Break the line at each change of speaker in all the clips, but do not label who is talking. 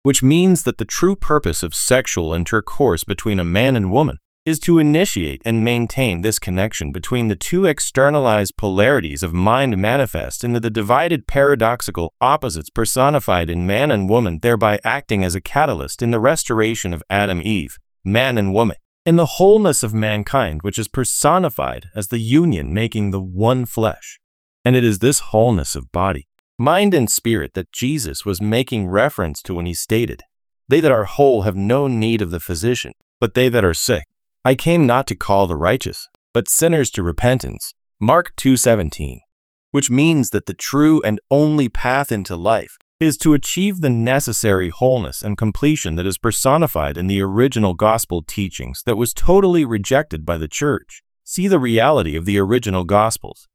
which means that the true purpose of sexual intercourse between a man and woman is to initiate and maintain this connection between the two externalized polarities of mind manifest into the divided paradoxical opposites personified in man and woman, thereby acting as a catalyst in the restoration of Adam-Eve, man and woman, in the wholeness of mankind, which is personified as the union making the one flesh. And it is this wholeness of body, mind, and spirit that Jesus was making reference to when he stated, "They that are whole have no need of the physician, but they that are sick. I came not to call the righteous, but sinners to repentance." Mark 2:17, which means that the true and only path into life is to achieve the necessary wholeness and completion that is personified in the original gospel teachings that was totally rejected by the church. See the reality of the original gospels.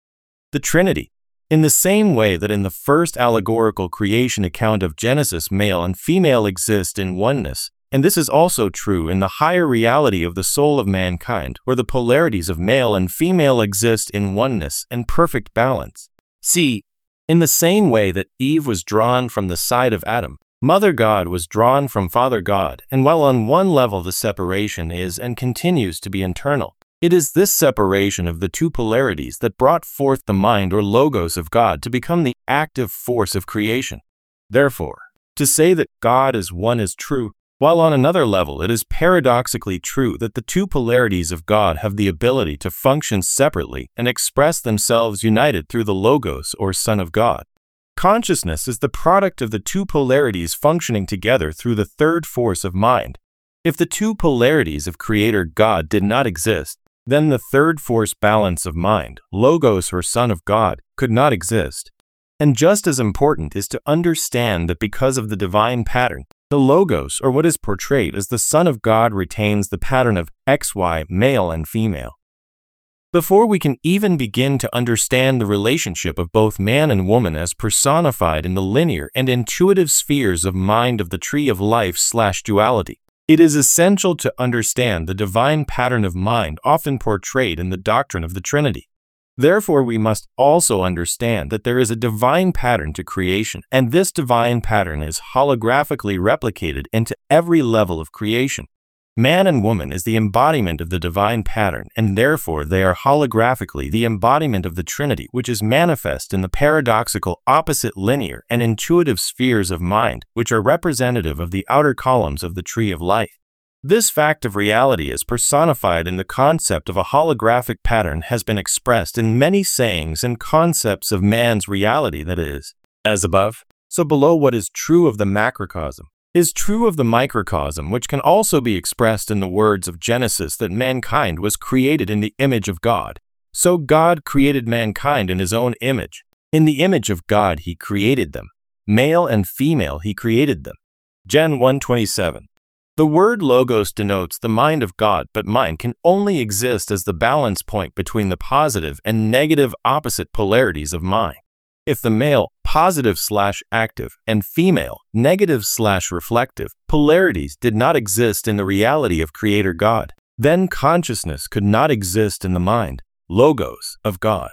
The Trinity. In the same way that in the first allegorical creation account of Genesis, male and female exist in oneness, and this is also true in the higher reality of the soul of mankind, where the polarities of male and female exist in oneness and perfect balance. See, in the same way that Eve was drawn from the side of Adam, Mother God was drawn from Father God, and while on one level the separation is and continues to be internal, it is this separation of the two polarities that brought forth the mind or logos of God to become the active force of creation. Therefore, to say that God is one is true, while on another level it is paradoxically true that the two polarities of God have the ability to function separately and express themselves united through the Logos or Son of God. Consciousness is the product of the two polarities functioning together through the third force of mind. If the two polarities of Creator God did not exist, then the third force balance of mind, Logos or Son of God, could not exist. And just as important is to understand that because of the divine pattern, the Logos, or what is portrayed as the Son of God, retains the pattern of XY, male and female. Before we can even begin to understand the relationship of both man and woman as personified in the linear and intuitive spheres of mind of the tree of life/duality, it is essential to understand the divine pattern of mind often portrayed in the doctrine of the Trinity. Therefore, we must also understand that there is a divine pattern to creation, and this divine pattern is holographically replicated into every level of creation. Man and woman is the embodiment of the divine pattern, and therefore they are holographically the embodiment of the Trinity, which is manifest in the paradoxical opposite linear and intuitive spheres of mind, which are representative of the outer columns of the tree of life. This fact of reality is personified in the concept of a holographic pattern has been expressed in many sayings and concepts of man's reality, that is, as above, so below. What is true of the macrocosm is true of the microcosm, which can also be expressed in the words of Genesis that mankind was created in the image of God. So God created mankind in his own image. In the image of God he created them. Male and female he created them. Gen 1:27. The word logos denotes the mind of God, but mind can only exist as the balance point between the positive and negative opposite polarities of mind. If the male, positive/active, and female, negative/reflective, polarities did not exist in the reality of Creator God, then consciousness could not exist in the mind, logos, of God.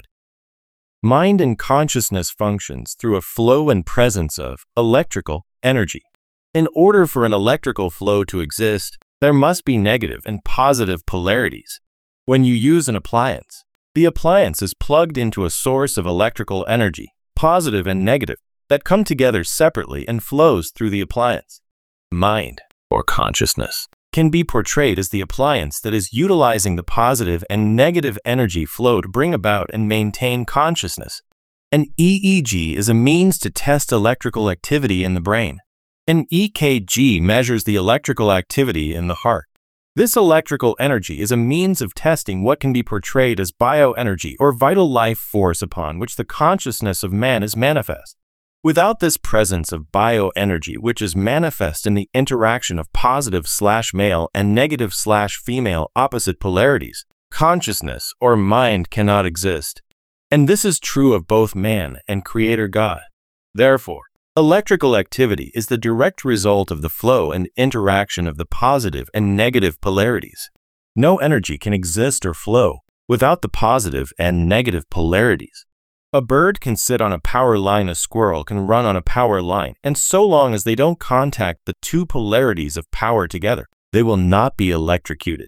Mind and consciousness functions through a flow and presence of electrical energy. In order for an electrical flow to exist, there must be negative and positive polarities. When you use an appliance, the appliance is plugged into a source of electrical energy, positive and negative, that come together separately and flows through the appliance. Mind, or consciousness, can be portrayed as the appliance that is utilizing the positive and negative energy flow to bring about and maintain consciousness. An EEG is a means to test electrical activity in the brain. An EKG measures the electrical activity in the heart. This electrical energy is a means of testing what can be portrayed as bioenergy or vital life force upon which the consciousness of man is manifest. Without this presence of bioenergy, which is manifest in the interaction of positive/male and negative/female opposite polarities, consciousness or mind cannot exist. And this is true of both man and Creator God. Therefore, electrical activity is the direct result of the flow and interaction of the positive and negative polarities. No energy can exist or flow without the positive and negative polarities. A bird can sit on a power line, a squirrel can run on a power line, and so long as they don't contact the two polarities of power together, they will not be electrocuted.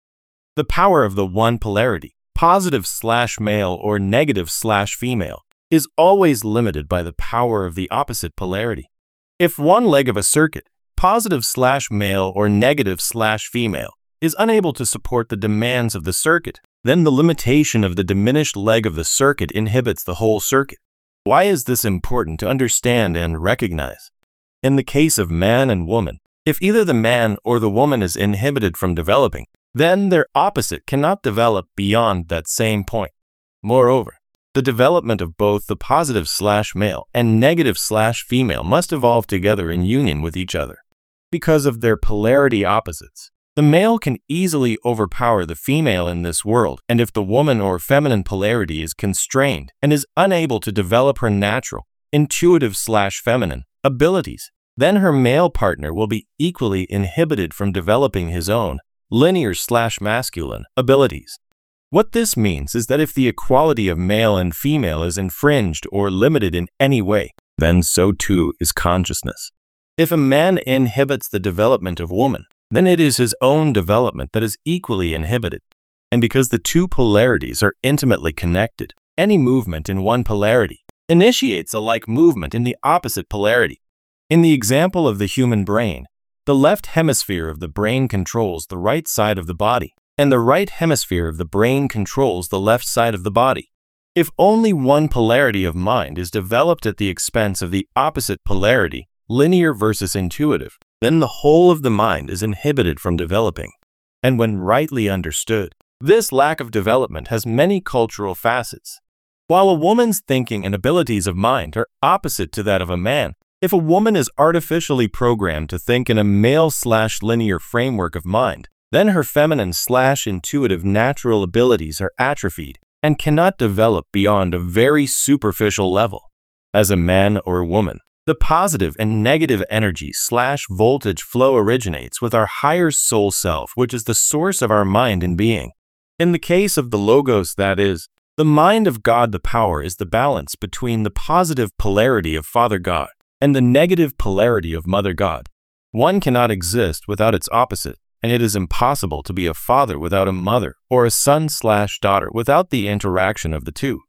The power of the one polarity, positive/male or negative/female, is always limited by the power of the opposite polarity. If one leg of a circuit, positive/male or negative/female, is unable to support the demands of the circuit, then the limitation of the diminished leg of the circuit inhibits the whole circuit. Why is this important to understand and recognize? In the case of man and woman, if either the man or the woman is inhibited from developing, then their opposite cannot develop beyond that same point. Moreover, the development of both the positive/male and negative/female must evolve together in union with each other. Because of their polarity opposites, the male can easily overpower the female in this world, and if the woman or feminine polarity is constrained and is unable to develop her natural, intuitive/feminine abilities, then her male partner will be equally inhibited from developing his own linear/masculine abilities. What this means is that if the equality of male and female is infringed or limited in any way, then so too is consciousness. If a man inhibits the development of woman, then it is his own development that is equally inhibited. And because the two polarities are intimately connected, any movement in one polarity initiates a like movement in the opposite polarity. In the example of the human brain, the left hemisphere of the brain controls the right side of the body, and the right hemisphere of the brain controls the left side of the body. If only one polarity of mind is developed at the expense of the opposite polarity, linear versus intuitive, then the whole of the mind is inhibited from developing. And when rightly understood, this lack of development has many cultural facets. While a woman's thinking and abilities of mind are opposite to that of a man, if a woman is artificially programmed to think in a male/linear framework of mind, then her feminine/intuitive natural abilities are atrophied and cannot develop beyond a very superficial level. As a man or woman, the positive and negative energy/voltage flow originates with our higher soul self, which is the source of our mind and being. In the case of the Logos, that is, the mind of God, the power is the balance between the positive polarity of Father God and the negative polarity of Mother God. One cannot exist without its opposite, and it is impossible to be a father without a mother, or a son/daughter without the interaction of the two.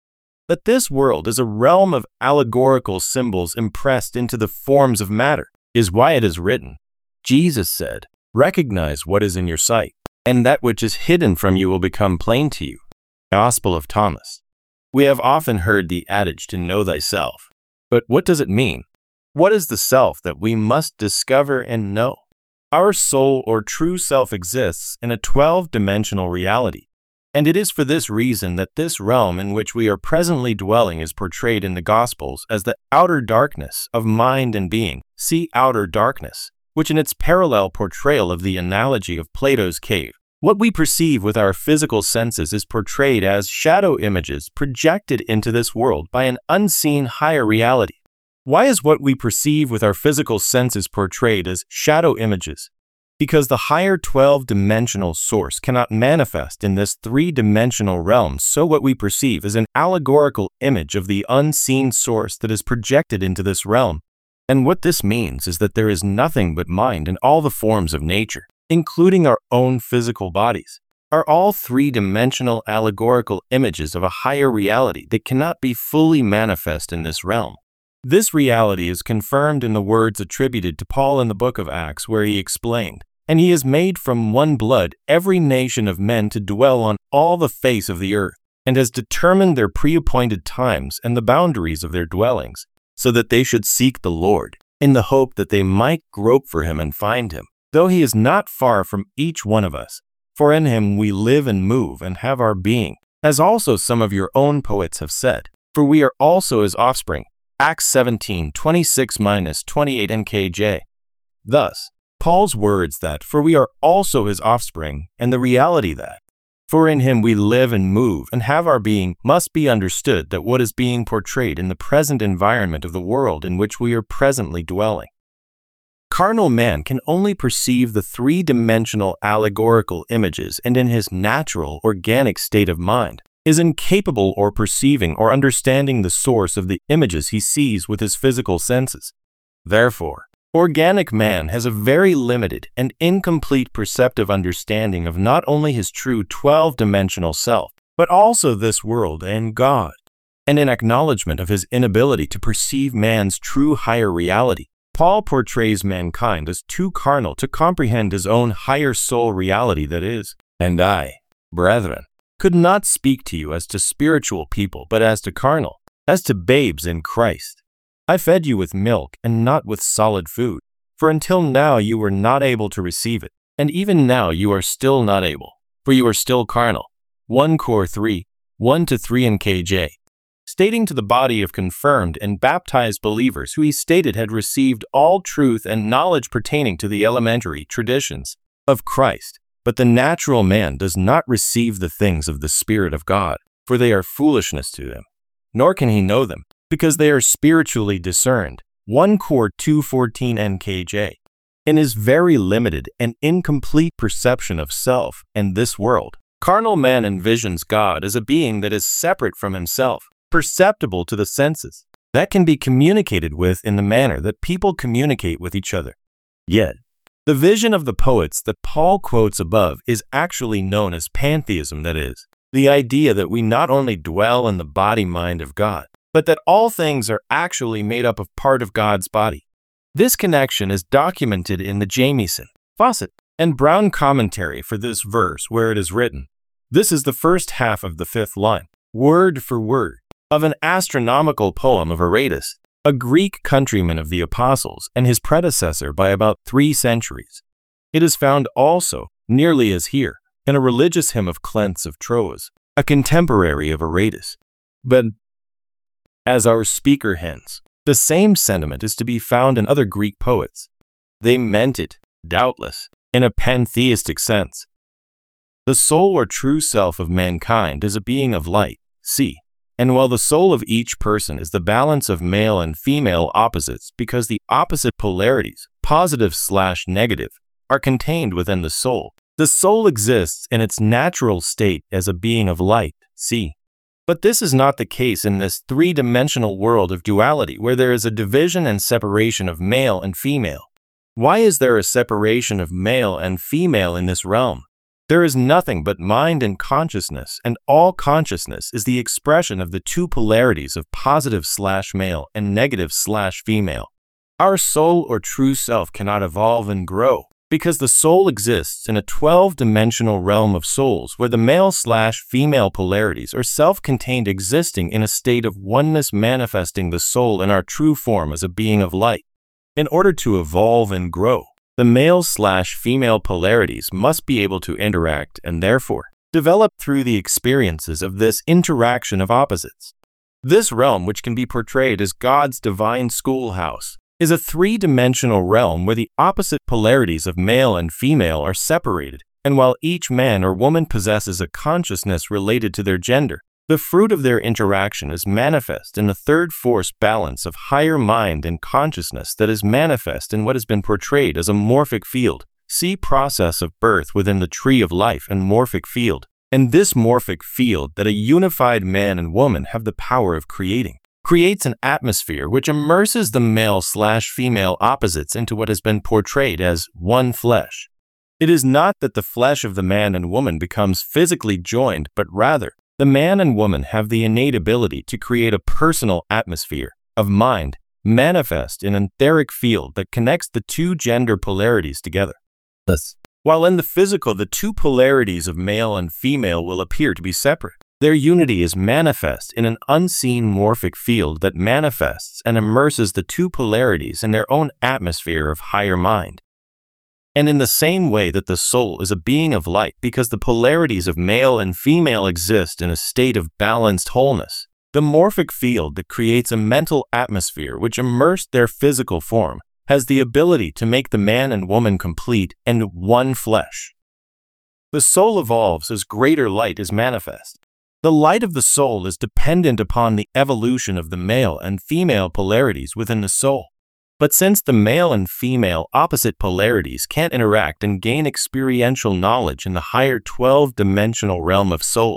But this world is a realm of allegorical symbols impressed into the forms of matter, is why it is written. Jesus said, "Recognize what is in your sight, and that which is hidden from you will become plain to you." Gospel of Thomas. We have often heard the adage to know thyself. But what does it mean? What is the self that we must discover and know? Our soul or true self exists in a 12-dimensional reality. And it is for this reason that this realm in which we are presently dwelling is portrayed in the Gospels as the outer darkness of mind and being. See outer darkness, which in its parallel portrayal of the analogy of Plato's cave. What we perceive with our physical senses is portrayed as shadow images projected into this world by an unseen higher reality. Why is what we perceive with our physical senses portrayed as shadow images? Because the higher 12-dimensional source cannot manifest in this 3-dimensional realm, so what we perceive is an allegorical image of the unseen source that is projected into this realm. And what this means is that there is nothing but mind in all the forms of nature, including our own physical bodies, are all 3-dimensional allegorical images of a higher reality that cannot be fully manifest in this realm. This reality is confirmed in the words attributed to Paul in the book of Acts, where he explained, "And he has made from one blood every nation of men to dwell on all the face of the earth, and has determined their pre-appointed times and the boundaries of their dwellings, so that they should seek the Lord, in the hope that they might grope for him and find him, though he is not far from each one of us. For in him we live and move and have our being, as also some of your own poets have said, for we are also his offspring." Acts 17:26-28 NKJ. Thus, Paul's words that, "for we are also his offspring," and the reality that, "for in him we live and move and have our being," must be understood that what is being portrayed in the present environment of the world in which we are presently dwelling. Carnal man can only perceive the 3-dimensional allegorical images and in his natural, organic state of mind, is incapable or perceiving or understanding the source of the images he sees with his physical senses. Therefore, organic man has a very limited and incomplete perceptive understanding of not only his true 12-dimensional self, but also this world and God. And in acknowledgement of his inability to perceive man's true higher reality, Paul portrays mankind as too carnal to comprehend his own higher soul reality, that is, "And I, brethren, could not speak to you as to spiritual people, but as to carnal, as to babes in Christ. I fed you with milk and not with solid food, for until now you were not able to receive it, and even now you are still not able, for you are still carnal." 1 Cor 3, 1-3 NKJ. Stating to the body of confirmed and baptized believers who he stated had received all truth and knowledge pertaining to the elementary traditions of Christ. But the natural man does not receive the things of the Spirit of God, for they are foolishness to him, nor can he know them, because they are spiritually discerned. 1 Cor 2:14 NKJ. In his very limited and incomplete perception of self and this world, carnal man envisions God as a being that is separate from himself, perceptible to the senses, that can be communicated with in the manner that people communicate with each other. Yet, the vision of the poets that Paul quotes above is actually known as pantheism, that is, the idea that we not only dwell in the body-mind of God, but that all things are actually made up of part of God's body. This connection is documented in the Jamieson, Fawcett, and Brown commentary for this verse, where it is written, "This is the first half of the 5th line, word for word, of an astronomical poem of Aratus, a Greek countryman of the Apostles and his predecessor by about 3 centuries. It is found also, nearly as here, in a religious hymn of Clentz of Troas, a contemporary of Aratus. But, as our speaker hints, the same sentiment is to be found in other Greek poets. They meant it, doubtless, in a pantheistic sense. The soul or true self of mankind is a being of light, see. And while the soul of each person is the balance of male and female opposites because the opposite polarities, positive/negative, are contained within the soul exists in its natural state as a being of light, see. But this is not the case in this 3-dimensional world of duality where there is a division and separation of male and female. Why is there a separation of male and female in this realm? There is nothing but mind and consciousness, and all consciousness is the expression of the 2 polarities of positive/male and negative/female. Our soul or true self cannot evolve and grow, because the soul exists in a 12-dimensional realm of souls where the male/female polarities are self-contained, existing in a state of oneness, manifesting the soul in our true form as a being of light. In order to evolve and grow, the male/female polarities must be able to interact and therefore develop through the experiences of this interaction of opposites. This realm, which can be portrayed as God's divine schoolhouse, is a 3-dimensional realm where the opposite polarities of male and female are separated, and while each man or woman possesses a consciousness related to their gender, the fruit of their interaction is manifest in the third force balance of higher mind and consciousness that is manifest in what has been portrayed as a morphic field. See process of birth within the tree of life and morphic field. And this morphic field that a unified man and woman have the power of creating creates an atmosphere which immerses the male/female opposites into what has been portrayed as one flesh. It is not that the flesh of the man and woman becomes physically joined, but rather, the man and woman have the innate ability to create a personal atmosphere of mind manifest in an etheric field that connects the 2 gender polarities together. Thus, while in the physical the 2 polarities of male and female will appear to be separate, their unity is manifest in an unseen morphic field that manifests and immerses the 2 polarities in their own atmosphere of higher mind. And in the same way that the soul is a being of light because the polarities of male and female exist in a state of balanced wholeness, the morphic field that creates a mental atmosphere which immersed their physical form has the ability to make the man and woman complete and one flesh. The soul evolves as greater light is manifest. The light of the soul is dependent upon the evolution of the male and female polarities within the soul. But since the male and female opposite polarities can't interact and gain experiential knowledge in the higher 12-dimensional realm of souls,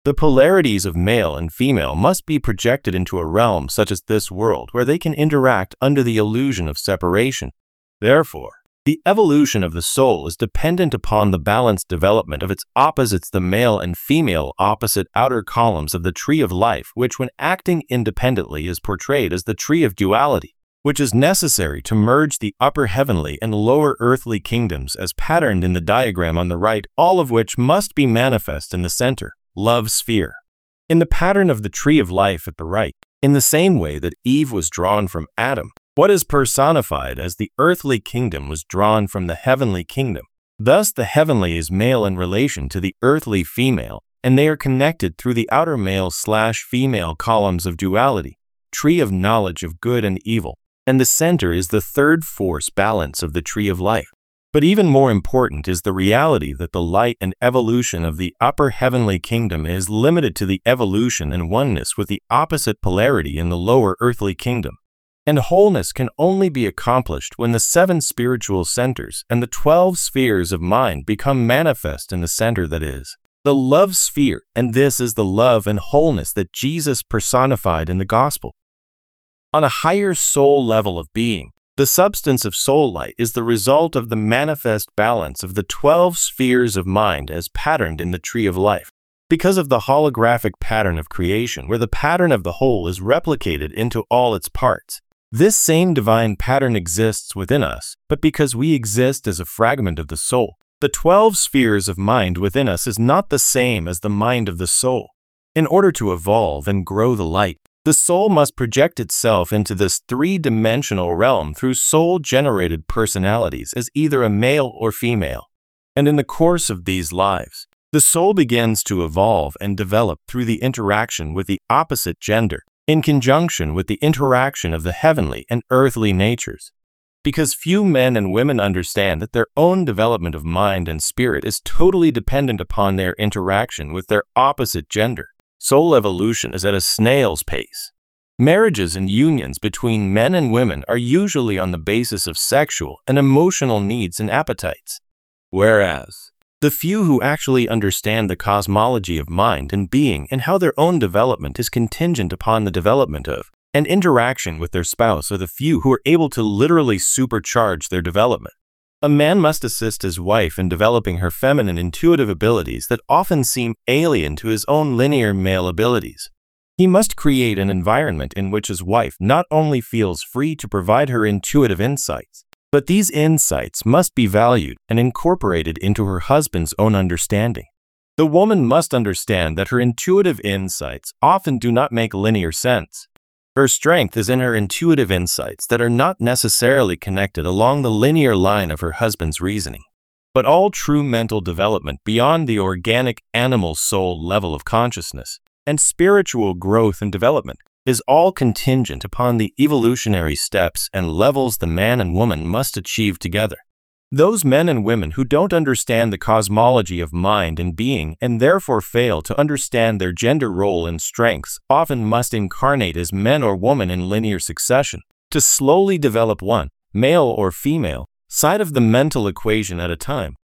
The polarities of male and female must be projected into a realm such as this world where they can interact under the illusion of separation. Therefore, the evolution of the soul is dependent upon the balanced development of its opposites, the male and female opposite outer columns of the tree of life, which when acting independently is portrayed as the tree of duality, which is necessary to merge the upper heavenly and lower earthly kingdoms as patterned in the diagram on the right, all of which must be manifest in the center, love sphere. In the pattern of the tree of life at the right, in the same way that Eve was drawn from Adam, what is personified as the earthly kingdom was drawn from the heavenly kingdom. Thus the heavenly is male in relation to the earthly female, and they are connected through the outer male/female columns of duality, tree of knowledge of good and evil, and the center is the third force balance of the tree of life. But even more important is the reality that the light and evolution of the upper heavenly kingdom is limited to the evolution and oneness with the opposite polarity in the lower earthly kingdom. And wholeness can only be accomplished when the 7 spiritual centers and the 12 spheres of mind become manifest in the center, that is, the love sphere, and this is the love and wholeness that Jesus personified in the gospel. On a higher soul level of being, the substance of soul light is the result of the manifest balance of the 12 spheres of mind as patterned in the tree of life. Because of the holographic pattern of creation, where the pattern of the whole is replicated into all its parts, this same divine pattern exists within us, but because we exist as a fragment of the soul, the 12 spheres of mind within us is not the same as the mind of the soul. In order to evolve and grow the light, the soul must project itself into this 3-dimensional realm through soul-generated personalities as either a male or female. And in the course of these lives, the soul begins to evolve and develop through the interaction with the opposite gender, in conjunction with the interaction of the heavenly and earthly natures. Because few men and women understand that their own development of mind and spirit is totally dependent upon their interaction with their opposite gender, soul evolution is at a snail's pace. Marriages and unions between men and women are usually on the basis of sexual and emotional needs and appetites, whereas the few who actually understand the cosmology of mind and being and how their own development is contingent upon the development of and interaction with their spouse are the few who are able to literally supercharge their development. A man must assist his wife in developing her feminine intuitive abilities that often seem alien to his own linear male abilities. He must create an environment in which his wife not only feels free to provide her intuitive insights, but these insights must be valued and incorporated into her husband's own understanding. The woman must understand that her intuitive insights often do not make linear sense. Her strength is in her intuitive insights that are not necessarily connected along the linear line of her husband's reasoning. But all true mental development beyond the organic animal soul level of consciousness and spiritual growth and development is all contingent upon the evolutionary steps and levels the man and woman must achieve together. Those men and women who don't understand the cosmology of mind and being and therefore fail to understand their gender role and strengths often must incarnate as men or woman in linear succession to slowly develop one, male or female, side of the mental equation at a time.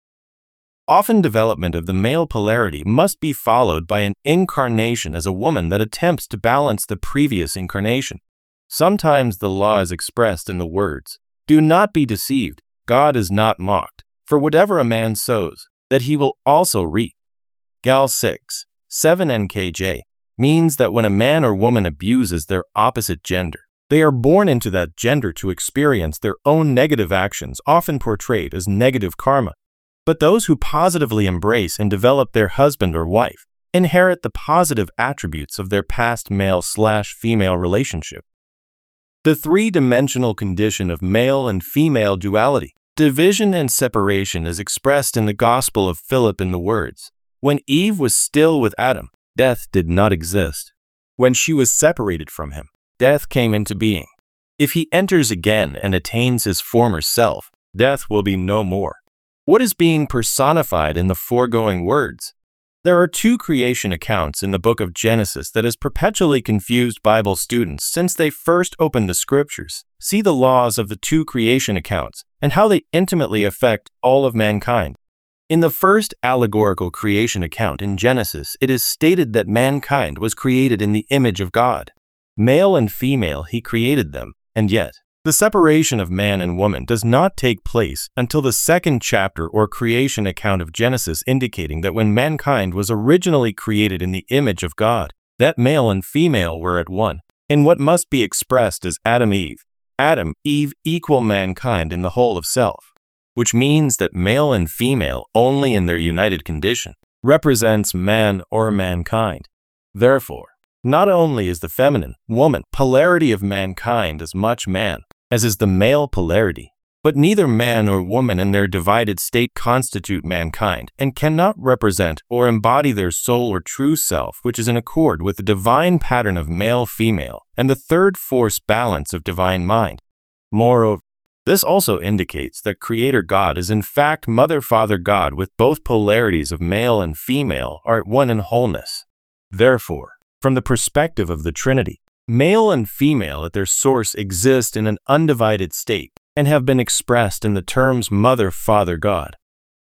Often development of the male polarity must be followed by an incarnation as a woman that attempts to balance the previous incarnation. Sometimes the law is expressed in the words, "Do not be deceived, God is not mocked, for whatever a man sows, that he will also reap." Gal 6, 7 NKJ means that when a man or woman abuses their opposite gender, they are born into that gender to experience their own negative actions, often portrayed as negative karma. But those who positively embrace and develop their husband or wife inherit the positive attributes of their past male/female relationship. The 3-dimensional condition of male and female duality, division and separation is expressed in the Gospel of Philip in the words, "When Eve was still with Adam, death did not exist. When she was separated from him, death came into being. If he enters again and attains his former self, death will be no more." What is being personified in the foregoing words? There are 2 creation accounts in the book of Genesis that has perpetually confused Bible students since they first opened the scriptures. See the laws of the 2 creation accounts and how they intimately affect all of mankind. In the first allegorical creation account in Genesis, it is stated that mankind was created in the image of God. Male and female he created them, and yet, the separation of man and woman does not take place until the second chapter or creation account of Genesis, indicating that when mankind was originally created in the image of God, that male and female were at one, in what must be expressed as Adam-Eve. Adam-Eve equal mankind in the whole of self, which means that male and female only in their united condition represents man or mankind. Therefore, not only is the feminine, woman, polarity of mankind as much man as is the male polarity, but neither man or woman in their divided state constitute mankind and cannot represent or embody their soul or true self, which is in accord with the divine pattern of male-female and the third force balance of divine mind. Moreover, this also indicates that Creator God is in fact Mother-Father God, with both polarities of male and female are at one in wholeness. Therefore, from the perspective of the Trinity, male and female at their source exist in an undivided state and have been expressed in the terms Mother, Father, God.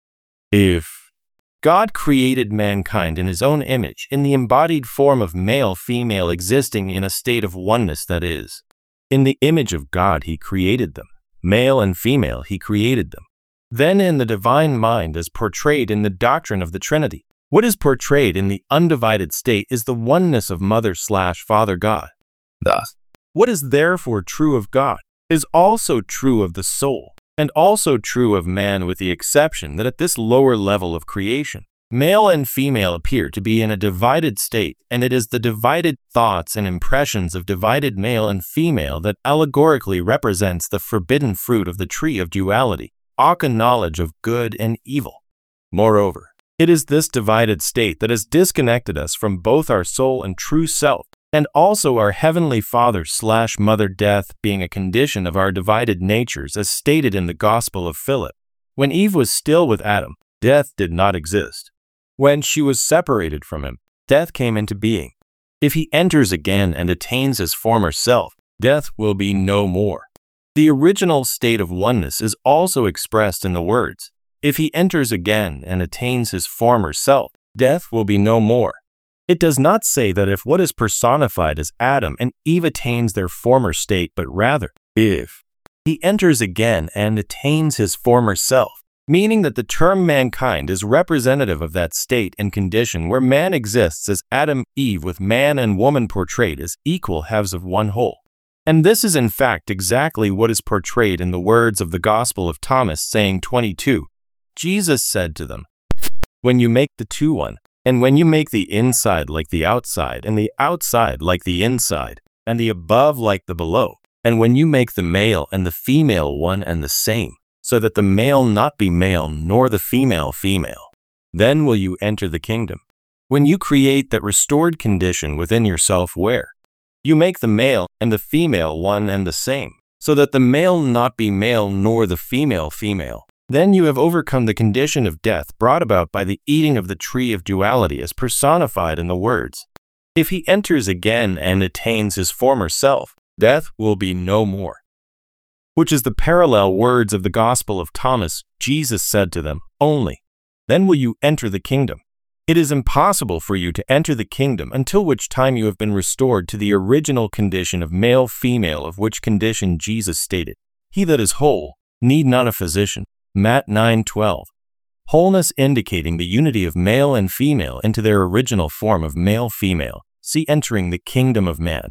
If God created mankind in his own image, in the embodied form of male, female, existing in a state of oneness, that is, in the image of God he created them, male and female he created them, then in the divine mind as portrayed in the doctrine of the Trinity, what is portrayed in the undivided state is the oneness of Mother/Father God. Thus, what is therefore true of God is also true of the soul, and also true of man, with the exception that at this lower level of creation, male and female appear to be in a divided state, and it is the divided thoughts and impressions of divided male and female that allegorically represents the forbidden fruit of the tree of duality, aka knowledge of good and evil. Moreover, it is this divided state that has disconnected us from both our soul and true self, and also our Heavenly Father/Mother, death being a condition of our divided natures, as stated in the Gospel of Philip. When Eve was still with Adam, death did not exist. When she was separated from him, death came into being. If he enters again and attains his former self, death will be no more. The original state of oneness is also expressed in the words, if he enters again and attains his former self, death will be no more. It does not say that if what is personified as Adam and Eve attains their former state, but rather, if he enters again and attains his former self, meaning that the term mankind is representative of that state and condition where man exists as Adam-Eve, with man and woman portrayed as equal halves of one whole. And this is in fact exactly what is portrayed in the words of the Gospel of Thomas, saying 22, Jesus said to them, when you make the two one, and when you make the inside like the outside, and the outside like the inside, and the above like the below, and when you make the male and the female one and the same, so that the male not be male nor the female female, then will you enter the kingdom. When you create that restored condition within yourself where you make the male and the female one and the same, so that the male not be male nor the female female, then you have overcome the condition of death brought about by the eating of the tree of duality, as personified in the words, if he enters again and attains his former self, death will be no more. Which is the parallel words of the Gospel of Thomas. Jesus said to them, only then will you enter the kingdom. It is impossible for you to enter the kingdom until which time you have been restored to the original condition of male-female, of which condition Jesus stated, he that is whole need not a physician. Matt 9:12. Wholeness indicating the unity of male and female into their original form of male-female. See entering the kingdom of man.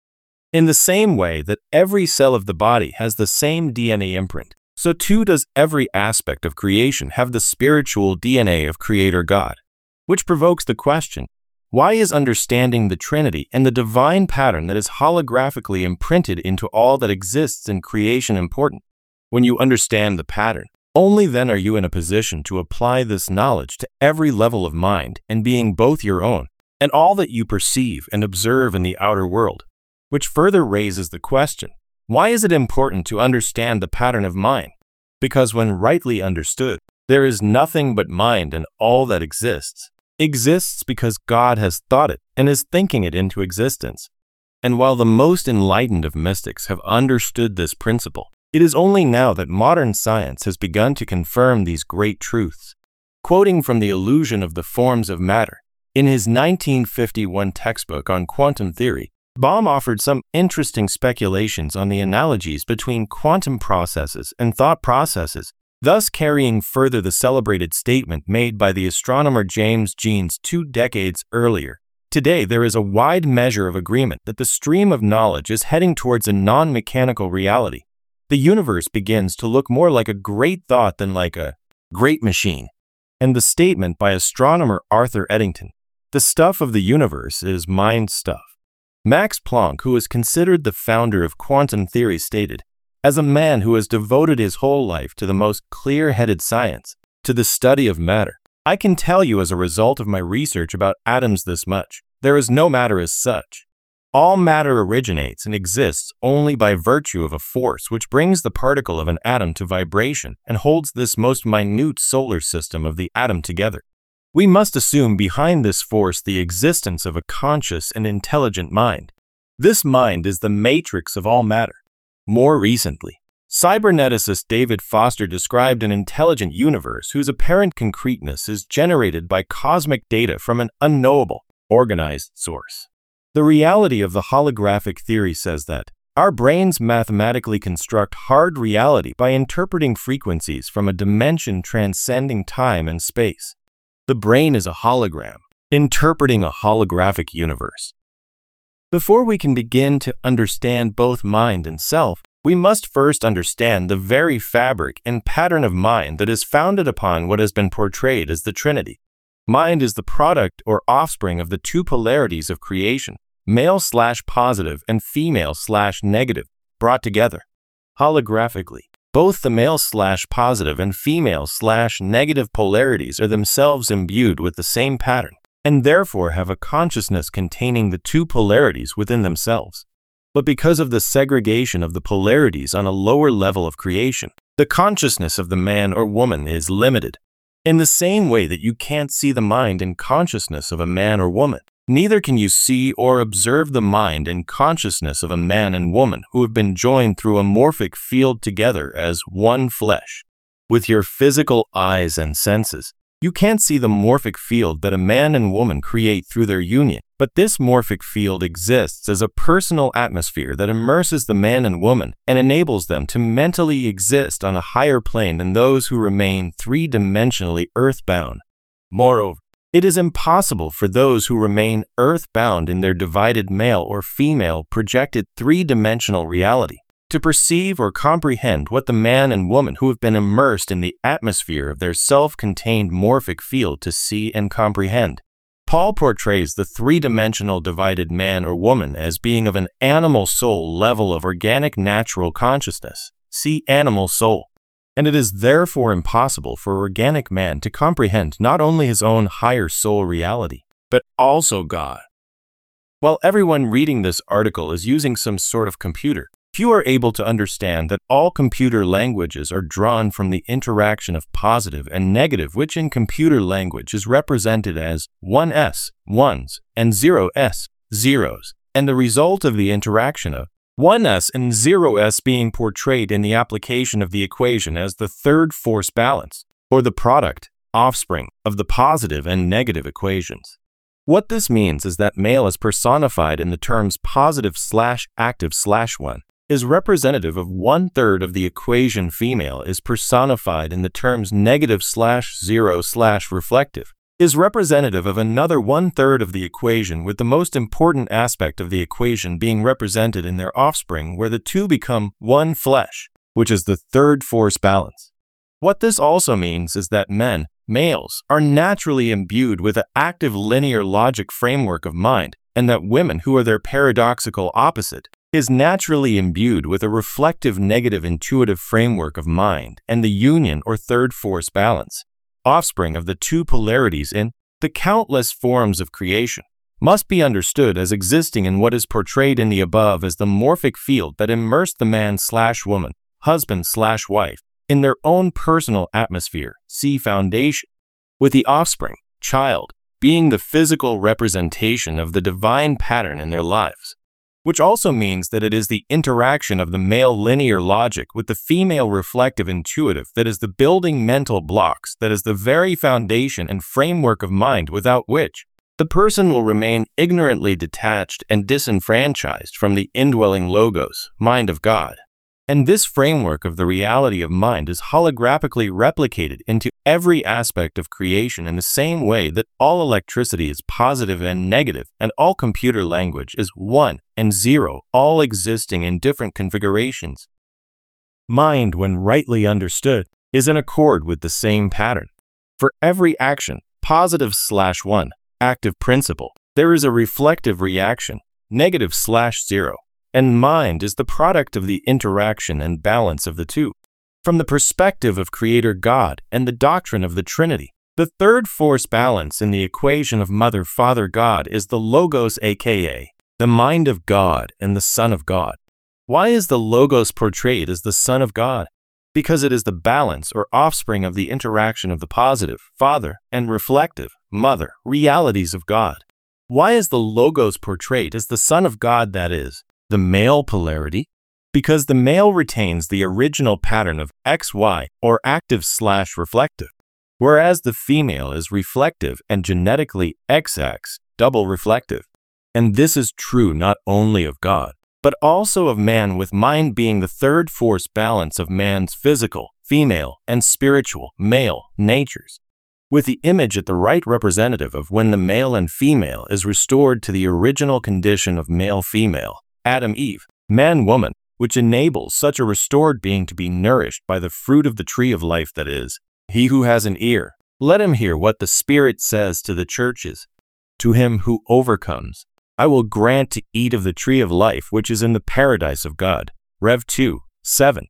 In the same way that every cell of the body has the same DNA imprint, so too does every aspect of creation have the spiritual DNA of Creator God. Which provokes the question, why is understanding the Trinity and the divine pattern that is holographically imprinted into all that exists in creation important? When you understand the pattern, only then are you in a position to apply this knowledge to every level of mind and being, both your own and all that you perceive and observe in the outer world. Which further raises the question, why is it important to understand the pattern of mind? Because when rightly understood, there is nothing but mind, and all that exists because God has thought it and is thinking it into existence. And while the most enlightened of mystics have understood this principle, it is only now that modern science has begun to confirm these great truths. Quoting from The Illusion of the Forms of Matter, in his 1951 textbook on quantum theory, Bohm offered some interesting speculations on the analogies between quantum processes and thought processes, thus carrying further the celebrated statement made by the astronomer James Jeans 2 decades earlier. Today, there is a wide measure of agreement that the stream of knowledge is heading towards a non-mechanical reality. The universe begins to look more like a great thought than like a great machine. And the statement by astronomer Arthur Eddington, "The stuff of the universe is mind stuff." Max Planck, who is considered the founder of quantum theory, stated, "As a man who has devoted his whole life to the most clear-headed science, to the study of matter, I can tell you as a result of my research about atoms this much: there is no matter as such. All matter originates and exists only by virtue of a force which brings the particle of an atom to vibration and holds this most minute solar system of the atom together. We must assume behind this force the existence of a conscious and intelligent mind. This mind is the matrix of all matter." More recently, cyberneticist David Foster described an intelligent universe whose apparent concreteness is generated by cosmic data from an unknowable, organized source. The reality of the holographic theory says that our brains mathematically construct hard reality by interpreting frequencies from a dimension transcending time and space. The brain is a hologram, interpreting a holographic universe. Before we can begin to understand both mind and self, we must first understand the very fabric and pattern of mind that is founded upon what has been portrayed as the Trinity. Mind is the product or offspring of the two polarities of creation, male/positive and female/negative, brought together. Holographically, both the male/positive and female/negative polarities are themselves imbued with the same pattern, and therefore have a consciousness containing the two polarities within themselves. But because of the segregation of the polarities on a lower level of creation, the consciousness of the man or woman is limited. In the same way that you can't see the mind and consciousness of a man or woman, neither can you see or observe the mind and consciousness of a man and woman who have been joined through a morphic field together as one flesh. With your physical eyes and senses, you can't see the morphic field that a man and woman create through their union, but this morphic field exists as a personal atmosphere that immerses the man and woman and enables them to mentally exist on a higher plane than those who remain three-dimensionally earthbound. Moreover, it is impossible for those who remain earthbound in their divided male or female projected three-dimensional reality to perceive or comprehend what the man and woman who have been immersed in the atmosphere of their self-contained morphic field to see and comprehend. Paul portrays the three-dimensional divided man or woman as being of an animal soul level of organic natural consciousness. See animal soul. And it is therefore impossible for organic man to comprehend not only his own higher soul reality, but also God. While everyone reading this article is using some sort of computer, few are able to understand that all computer languages are drawn from the interaction of positive and negative, which in computer language is represented as 1s, ones, and 0s, zeros, and the result of the interaction of 1s and 0s being portrayed in the application of the equation as the third force balance, or the product, offspring, of the positive and negative equations. What this means is that male is personified in the terms positive/active/1, is representative of 1/3 of the equation. Female is personified in the terms negative/0/reflective, is representative of another 1/3 of the equation, with the most important aspect of the equation being represented in their offspring, where the two become one flesh, which is the third force balance. What this also means is that men, males, are naturally imbued with an active linear logic framework of mind, and that women, who are their paradoxical opposite, is naturally imbued with a reflective negative intuitive framework of mind and the union or third force balance, offspring of the two polarities in the countless forms of creation, must be understood as existing in what is portrayed in the above as the morphic field that immersed the man/woman, husband/wife, in their own personal atmosphere, see foundation, with the offspring, child, being the physical representation of the divine pattern in their lives. which also means that it is the interaction of the male linear logic with the female reflective intuitive that is the building mental blocks, that is the very foundation and framework of mind, without which the person will remain ignorantly detached and disenfranchised from the indwelling logos, mind of God. And this framework of the reality of mind is holographically replicated into every aspect of creation in the same way that all electricity is positive and negative, and all computer language is 1 and 0, all existing in different configurations. Mind, when rightly understood, is in accord with the same pattern. For every action, positive/1, active principle, there is a reflective reaction, negative/0. And mind is the product of the interaction and balance of the two. From the perspective of Creator God and the doctrine of the Trinity, the third force balance in the equation of Mother Father God is the Logos, aka the mind of God and the Son of God. Why is the Logos portrayed as the Son of God? Because it is the balance or offspring of the interaction of the positive, Father, and reflective, Mother, realities of God. Why is the Logos portrayed as the Son of God, that is, the male polarity? Because the male retains the original pattern of XY, or active/reflective, whereas the female is reflective and genetically XX, double reflective. And this is true not only of God, but also of man, with mind being the third force balance of man's physical, female, and spiritual, male, natures, with the image at the right representative of when the male and female is restored to the original condition of male-female, Adam-Eve, man-woman, which enables such a restored being to be nourished by the fruit of the tree of life, that is, he who has an ear, let him hear what the Spirit says to the churches. To him who overcomes, I will grant to eat of the tree of life which is in the paradise of God. Rev 2:7.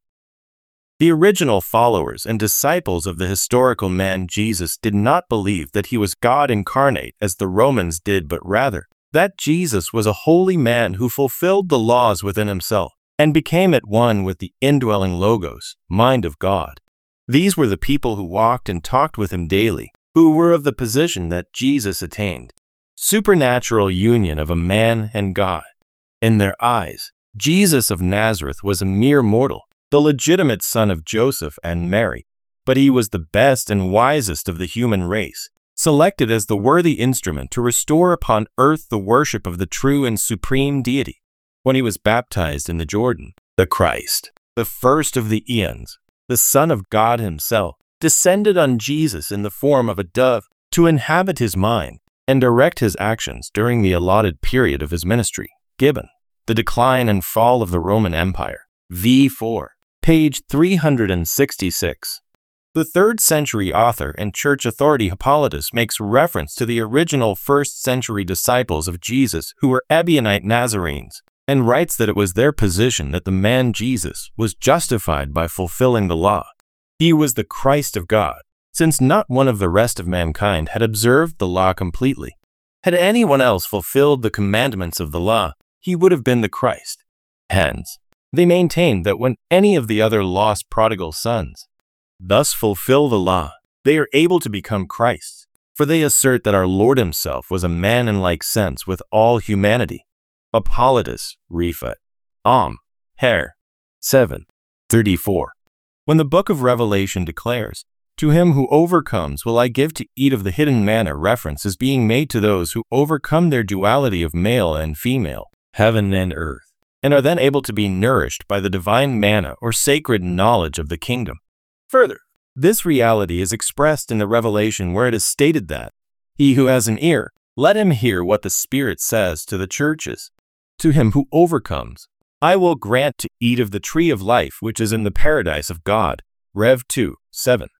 The original followers and disciples of the historical man Jesus did not believe that he was God incarnate as the Romans did, but rather that Jesus was a holy man who fulfilled the laws within himself and became at one with the indwelling Logos, mind of God. These were the people who walked and talked with him daily, who were of the position that Jesus attained, supernatural union of a man and God. In their eyes, Jesus of Nazareth was a mere mortal, the legitimate son of Joseph and Mary, but he was the best and wisest of the human race, selected as the worthy instrument to restore upon earth the worship of the true and supreme deity. When he was baptized in the Jordan, the Christ, the first of the eons, the Son of God himself, descended on Jesus in the form of a dove to inhabit his mind and direct his actions during the allotted period of his ministry. Gibbon, The Decline and Fall of the Roman Empire, v4, page 366. The 3rd century author and church authority Hippolytus makes reference to the original 1st century disciples of Jesus who were Ebionite Nazarenes, and writes that it was their position that the man Jesus was justified by fulfilling the law. He was the Christ of God, since not one of the rest of mankind had observed the law completely. Had anyone else fulfilled the commandments of the law, he would have been the Christ. Hence, they maintained that when any of the other lost prodigal sons thus fulfill the law, they are able to become Christs, for they assert that our Lord himself was a man in like sense with all humanity. Hippolytus, Refut. Her. 7:34. When the book of Revelation declares, "To him who overcomes will I give to eat of the hidden manna," reference is being made to those who overcome their duality of male and female, heaven and earth, and are then able to be nourished by the divine manna or sacred knowledge of the kingdom. Further, this reality is expressed in the Revelation where it is stated that, "He who has an ear, let him hear what the Spirit says to the churches. To him who overcomes, I will grant to eat of the tree of life which is in the paradise of God." Rev 2:7.